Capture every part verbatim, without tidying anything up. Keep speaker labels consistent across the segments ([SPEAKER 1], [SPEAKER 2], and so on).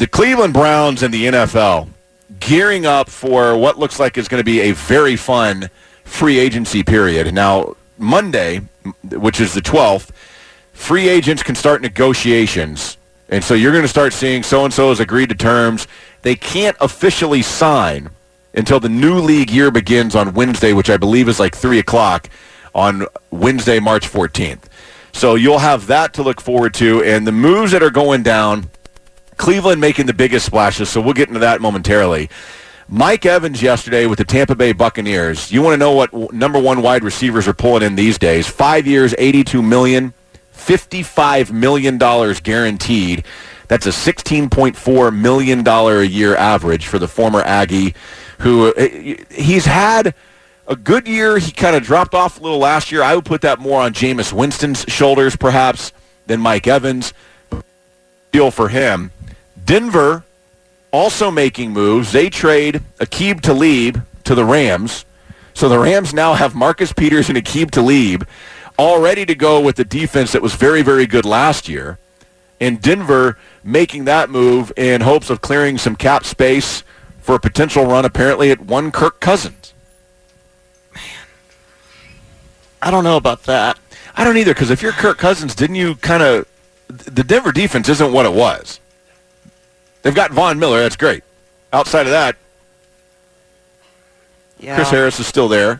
[SPEAKER 1] the Cleveland Browns and the N F L gearing up for what looks like is going to be a very fun free agency period. Now, Monday, which is the twelfth, free agents can start negotiations. And so you're going to start seeing so-and-so has agreed to terms. They can't officially sign until the new league year begins on Wednesday, which I believe is like three o'clock on Wednesday, March fourteenth. So you'll have that to look forward to. And the moves that are going down, Cleveland making the biggest splashes, so we'll get into that momentarily. Mike Evans yesterday with the Tampa Bay Buccaneers. You want to know what number one wide receivers are pulling in these days? Five years, eighty-two million dollars, fifty-five million dollars guaranteed. That's a sixteen point four million dollars a year average for the former Aggie, who he's had a good year. He kind of dropped off a little last year. I would put that more on Jameis Winston's shoulders, perhaps, than Mike Evans. Deal for him. Denver also making moves. They trade Aqib Talib to the Rams. So the Rams now have Marcus Peters and Aqib Talib all ready to go with the defense that was very, very good last year. And Denver making that move in hopes of clearing some cap space for a potential run, apparently, at one Kirk Cousins.
[SPEAKER 2] Man, I don't know about that.
[SPEAKER 1] I don't either, because if you're Kirk Cousins, didn't you kind of – the Denver defense isn't what it was. They've got Von Miller. That's great. Outside of that,
[SPEAKER 2] yeah.
[SPEAKER 1] Chris Harris is still there.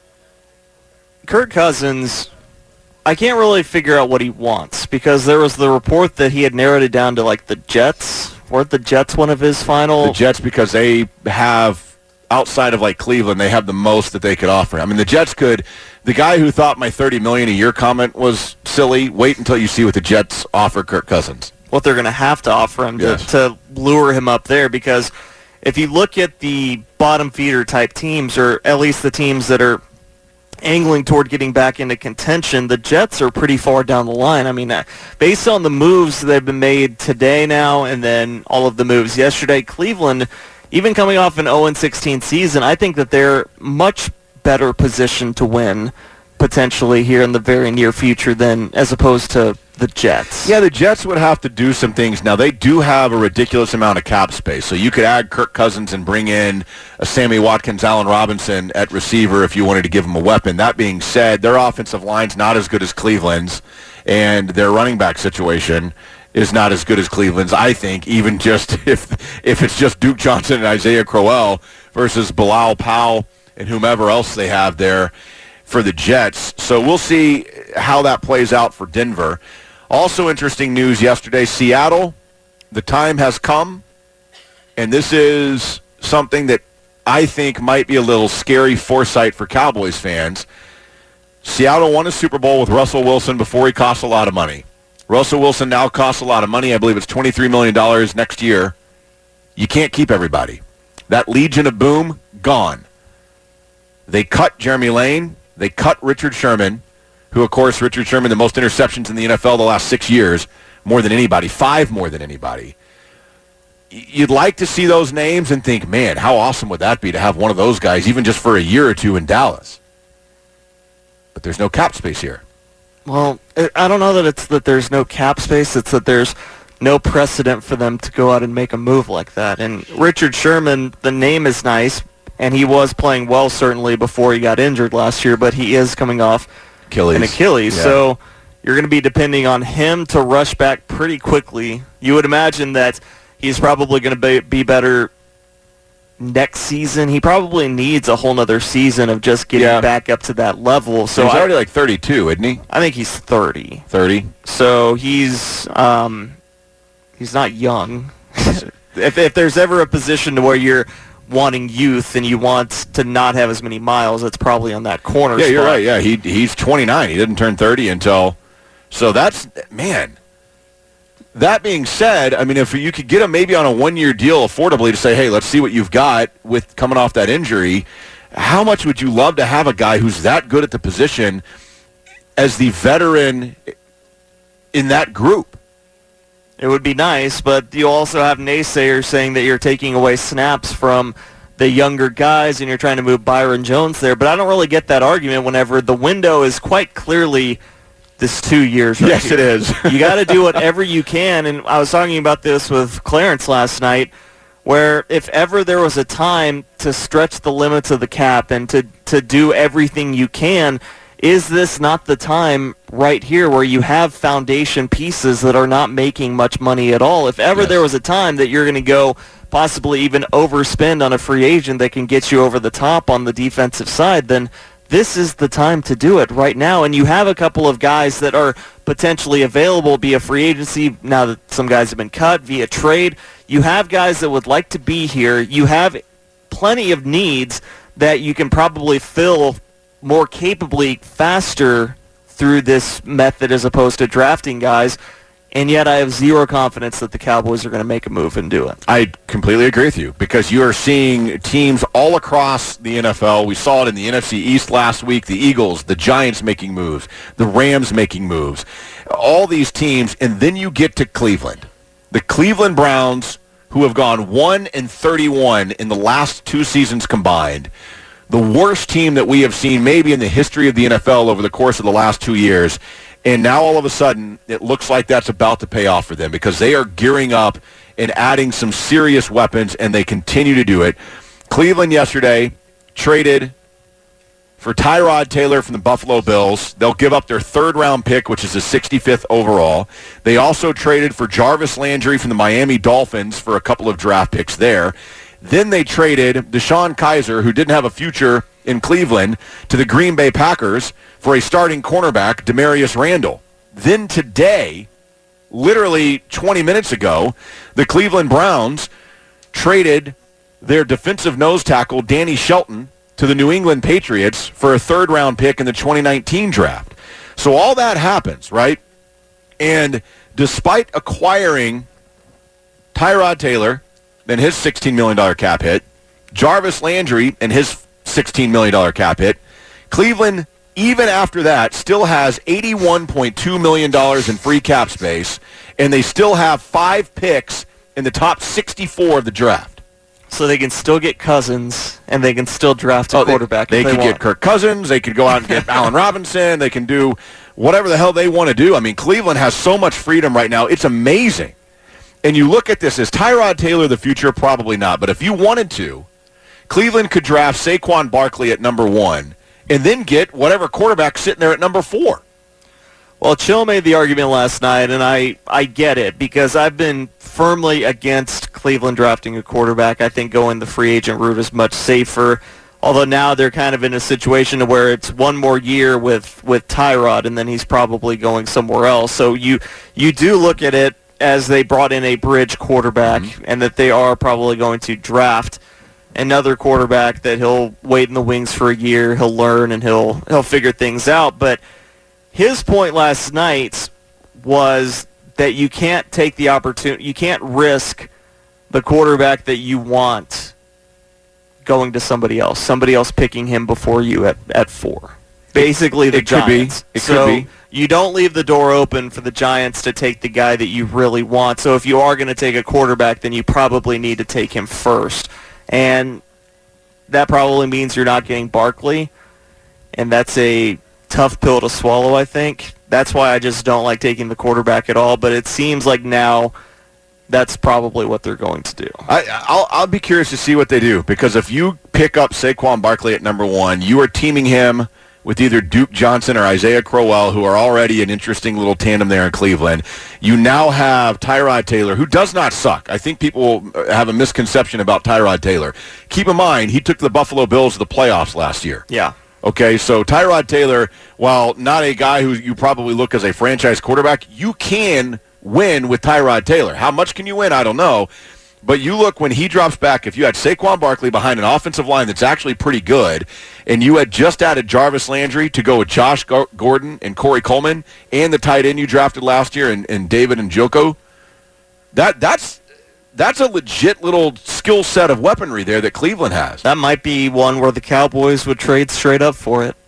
[SPEAKER 2] Kirk Cousins, I can't really figure out what he wants, because there was the report that he had narrowed it down to, like, the Jets. Weren't the Jets one of his final?
[SPEAKER 1] The Jets, because they have, outside of, like, Cleveland, they have the most that they could offer. I mean, the Jets could – the guy who thought my thirty million dollars a year comment was silly, wait until you see what the Jets offer Kirk Cousins.
[SPEAKER 2] What they're going to have to offer him to,
[SPEAKER 1] yes.
[SPEAKER 2] to lure him up there, because if you look at the bottom feeder type teams, or at least the teams that are angling toward getting back into contention, the Jets are pretty far down the line. I mean, uh, based on the moves that have been made today now and then all of the moves yesterday, Cleveland, even coming off an oh and sixteen season, I think that they're much better positioned to win potentially here in the very near future than as opposed to the Jets.
[SPEAKER 1] Yeah, the Jets would have to do some things. Now, they do have a ridiculous amount of cap space, so you could add Kirk Cousins and bring in a Sammy Watkins, Allen Robinson at receiver if you wanted to give them a weapon. That being said, their offensive line's not as good as Cleveland's, and their running back situation is not as good as Cleveland's, I think, even just if if it's just Duke Johnson and Isaiah Crowell versus Bilal Powell and whomever else they have there for the Jets. So we'll see how that plays out for Denver. Also interesting news yesterday, Seattle, the time has come, and this is something that I think might be a little scary foresight for Cowboys fans. Seattle won a Super Bowl with Russell Wilson before he cost a lot of money. Russell Wilson now costs a lot of money. I believe it's twenty-three million dollars next year. You can't keep everybody. That Legion of Boom, gone. They cut Jeremy Lane. They cut Richard Sherman, who, of course, Richard Sherman, the most interceptions in the N F L the last six years, more than anybody, five more than anybody. You'd like to see those names and think, man, how awesome would that be to have one of those guys, even just for a year or two in Dallas. But there's no cap space here.
[SPEAKER 2] Well, I don't know that it's that there's no cap space. It's that there's no precedent for them to go out and make a move like that. And Richard Sherman, the name is nice, and he was playing well certainly before he got injured last year, but he is coming off
[SPEAKER 1] Achilles.
[SPEAKER 2] an Achilles.
[SPEAKER 1] Yeah.
[SPEAKER 2] So you're going to be depending on him to rush back pretty quickly. You would imagine that he's probably going to be, be better next season. He probably needs a whole nother season of just getting
[SPEAKER 1] yeah.
[SPEAKER 2] back up to that level. So
[SPEAKER 1] he's
[SPEAKER 2] I,
[SPEAKER 1] already like thirty-two, isn't he?
[SPEAKER 2] I think he's thirty.
[SPEAKER 1] thirty.
[SPEAKER 2] So he's um, he's not young. if if there's ever a position to where you're wanting youth and you want to not have as many miles, it's probably on that corner
[SPEAKER 1] Yeah,
[SPEAKER 2] spot.
[SPEAKER 1] you're right. Yeah, he he's twenty-nine. He didn't turn thirty until. So that's, man. That being said, I mean, if you could get him maybe on a one-year deal affordably to say, hey, let's see what you've got with coming off that injury, how much would you love to have a guy who's that good at the position as the veteran in that group?
[SPEAKER 2] It would be nice, but you also have naysayers saying that you're taking away snaps from the younger guys and you're trying to move Byron Jones there. But I don't really get that argument whenever the window is quite clearly this two years right
[SPEAKER 1] Yes,
[SPEAKER 2] here.
[SPEAKER 1] it is.
[SPEAKER 2] You got to do whatever you can, and I was talking about this with Clarence last night, where if ever there was a time to stretch the limits of the cap and to, to do everything you can, is this not the time right here where you have foundation pieces that are not making much money at all? If ever
[SPEAKER 1] Yes.
[SPEAKER 2] there was a time that you're going to go possibly even overspend on a free agent that can get you over the top on the defensive side, then this is the time to do it right now. And you have a couple of guys that are potentially available via free agency now that some guys have been cut, via trade. You have guys that would like to be here. You have plenty of needs that you can probably fill more capably faster through this method as opposed to drafting guys. And yet I have zero confidence that the Cowboys are going to make a move and do it.
[SPEAKER 1] I completely agree with you because you are seeing teams all across the N F L. We saw it in the N F C East last week, the Eagles, the Giants making moves, the Rams making moves, all these teams, and then you get to Cleveland. The Cleveland Browns, who have gone one and thirty-one in the last two seasons combined, the worst team that we have seen maybe in the history of the N F L over the course of the last two years. And now all of a sudden, it looks like that's about to pay off for them because they are gearing up and adding some serious weapons, and they continue to do it. Cleveland yesterday traded for Tyrod Taylor from the Buffalo Bills. They'll give up their third-round pick, which is the sixty-fifth overall. They also traded for Jarvis Landry from the Miami Dolphins for a couple of draft picks there. Then they traded Deshaun Kaiser, who didn't have a future in Cleveland, to the Green Bay Packers for a starting cornerback, Demarius Randall. Then today, literally twenty minutes ago, the Cleveland Browns traded their defensive nose tackle, Danny Shelton, to the New England Patriots for a third-round pick in the twenty nineteen draft. So all that happens, right? And despite acquiring Tyrod Taylor and his sixteen million dollars cap hit, Jarvis Landry and his sixteen million dollars cap hit, Cleveland, even after that, still has eighty-one point two million dollars in free cap space, and they still have five picks in the top sixty-four of the draft.
[SPEAKER 2] So they can still get Cousins, and they can still draft a
[SPEAKER 1] Oh, they-
[SPEAKER 2] quarterback
[SPEAKER 1] They,
[SPEAKER 2] if they
[SPEAKER 1] could
[SPEAKER 2] want.
[SPEAKER 1] get Kirk Cousins. They could go out and get Allen Robinson. They can do whatever the hell they want to do. I mean, Cleveland has so much freedom right now. It's amazing. And you look at this, is Tyrod Taylor the future? Probably not. But if you wanted to, Cleveland could draft Saquon Barkley at number one and then get whatever quarterback sitting there at number four.
[SPEAKER 2] Well, Chill made the argument last night, and I, I get it, because I've been firmly against Cleveland drafting a quarterback. I think going the free agent route is much safer, although now they're kind of in a situation where it's one more year with, with Tyrod, and then he's probably going somewhere else. So you you do look at it as they brought in a bridge quarterback, mm-hmm. and that they are probably going to draft another quarterback that he'll wait in the wings for a year, he'll learn, and he'll he'll figure things out. But his point last night was that you can't take the opportunity, you can't risk the quarterback that you want going to somebody else, somebody else picking him before you at, at four. Basically, the
[SPEAKER 1] it could
[SPEAKER 2] Giants.
[SPEAKER 1] Be. It
[SPEAKER 2] so
[SPEAKER 1] could be.
[SPEAKER 2] You don't leave the door open for the Giants to take the guy that you really want. So if you are going to take a quarterback, then you probably need to take him first. And that probably means you're not getting Barkley, and that's a tough pill to swallow, I think. That's why I just don't like taking the quarterback at all, but it seems like now that's probably what they're going to do.
[SPEAKER 1] I, I'll, I'll be curious to see what they do, because if you pick up Saquon Barkley at number one, you are teaming him with either Duke Johnson or Isaiah Crowell, who are already an interesting little tandem there in Cleveland. You now have Tyrod Taylor, who does not suck. I think people have a misconception about Tyrod Taylor. Keep in mind, he took the Buffalo Bills to the playoffs last year.
[SPEAKER 2] Yeah.
[SPEAKER 1] Okay, so Tyrod Taylor, while not a guy who you probably look as a franchise quarterback, you can win with Tyrod Taylor. How much can you win? I don't know. But you look when he drops back, if you had Saquon Barkley behind an offensive line that's actually pretty good, and you had just added Jarvis Landry to go with Josh Gordon and Corey Coleman and the tight end you drafted last year and, and David Njoku, that that's that's a legit little skill set of weaponry there that Cleveland has.
[SPEAKER 2] That might be one where the Cowboys would trade straight up for it.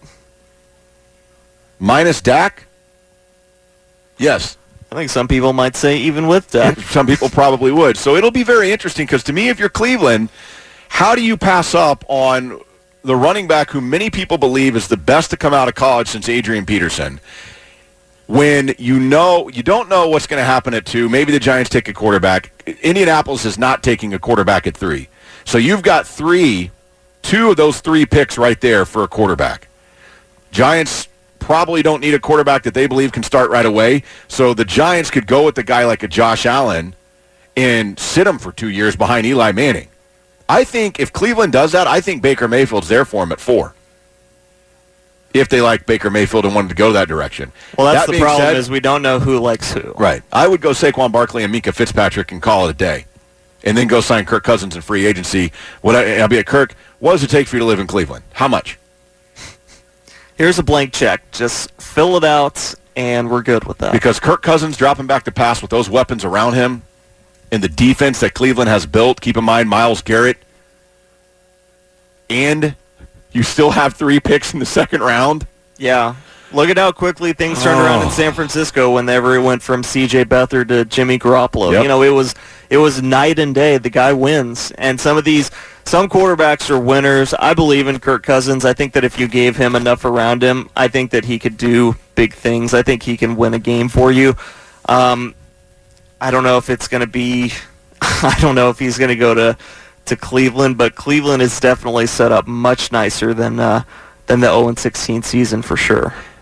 [SPEAKER 1] Minus Dak? Yes.
[SPEAKER 2] I think some people might say even with Dak.
[SPEAKER 1] Some people probably would. So it'll be very interesting because to me, if you're Cleveland, how do you pass up on the running back who many people believe is the best to come out of college since Adrian Peterson? when you know you don't know what's going to happen at two. Maybe the Giants take a quarterback. Indianapolis is not taking a quarterback at three. So you've got three, two of those three picks right there for a quarterback. Giants probably don't need a quarterback that they believe can start right away. So the Giants could go with the guy like a Josh Allen and sit him for two years behind Eli Manning. I think if Cleveland does that, I think Baker Mayfield's there for him at four. If they like Baker Mayfield and wanted to go that direction.
[SPEAKER 2] Well, that's
[SPEAKER 1] that
[SPEAKER 2] the problem
[SPEAKER 1] said,
[SPEAKER 2] is we don't know who likes who.
[SPEAKER 1] Right. I would go Saquon Barkley and Minka Fitzpatrick and call it a day. And then go sign Kirk Cousins in free agency. Would I, I'll be at Kirk, what does it take for you to live in Cleveland? How much?
[SPEAKER 2] Here's a blank check. Just fill it out, and we're good with that.
[SPEAKER 1] Because Kirk Cousins dropping back to pass with those weapons around him and the defense that Cleveland has built, keep in mind Myles Garrett, and you still have three picks in the second round.
[SPEAKER 2] Yeah. Look at how quickly things turned
[SPEAKER 1] oh.
[SPEAKER 2] around in San Francisco whenever it went from C J Beathard to Jimmy Garoppolo.
[SPEAKER 1] Yep.
[SPEAKER 2] You know, it was it was night and day. The guy wins. And some of these, some quarterbacks are winners. I believe in Kirk Cousins. I think that if you gave him enough around him, I think that he could do big things. I think he can win a game for you. Um, I don't know if it's going to be, I don't know if he's going to go to, to Cleveland, but Cleveland is definitely set up much nicer than uh, than the oh and sixteen season for sure.